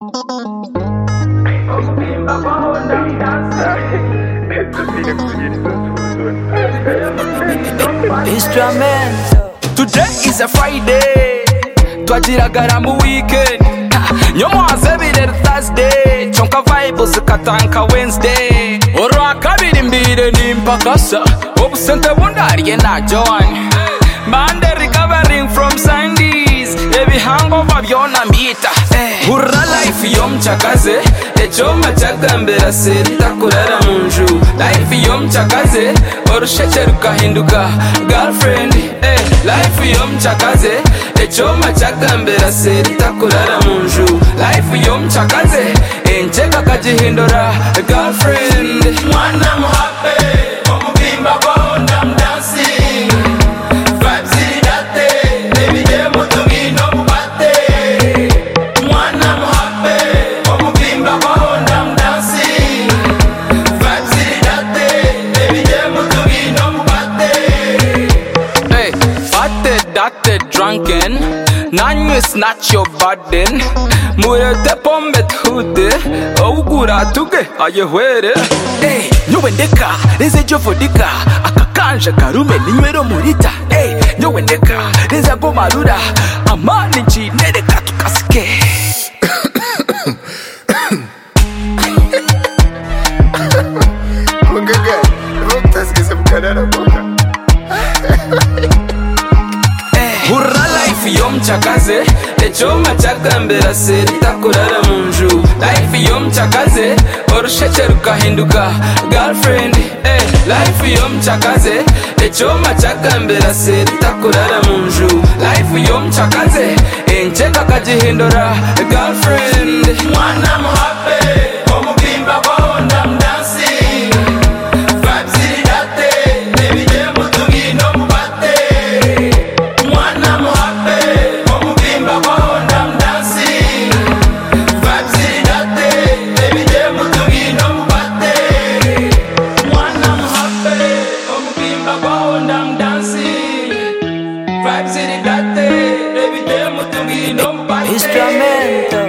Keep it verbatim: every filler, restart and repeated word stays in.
Instrumental. Today is a Friday, twagiragara mu weekend. Nyomuhaze birere Thursday, chonka vibes zikatanka Wednesday. Olwa kabiri mbire nimpakasa, obusente bundariye na John. Monday recovering from Sundays, ebihangova byona mbita. Hurra life yomchakaze, echoma chakambera serita kurara munju. Life yomchakaze, orusheke rukahinduka girlfriend. Eh, life yomchakaze, echoma chakambera serita kurara munju. Life yomchakaze, encheka kajihindura girlfriend. Mwana muhape, omubimba kwa ndam dancing. Vibes zidate, baby de mutungi no mubate. Mwana muhape, omubimba kwa ndam dancing. Vibes zidate, baby de mutungi no mubate. Hey, bate date drunken. Nanyu is not your burden. Murete pombe tude, ogura tuge ayehwere. Hey, nyowendeka, neze jofodika, akakanja karume ninywero murita. Hey, nyowendeka, neze gomarura, amani nchinere katukasike. Munganga, rotaskise mkanana boka. Hurra life yomchakaze, echoma chakambera serita kurara munju. Life yomchakaze, orusheke rukahinduka girlfriend. Eh, life yomchakaze, echoma chakambera serita kurara munju. Life yomchakaze, encheka kajihindura girlfriend. Mwana muhape, omubimba kwa ndam dancing. Vibes zidate, baby de mutungi no mubate. Mwana muhape, omubimba kwa ndam dancing. Vibes zidate, baby de mutungi no mubate. Mwana muhape, omubimba kwa ndam dancing. Vibes zidate, baby de mutungi no mubate. Instrumental.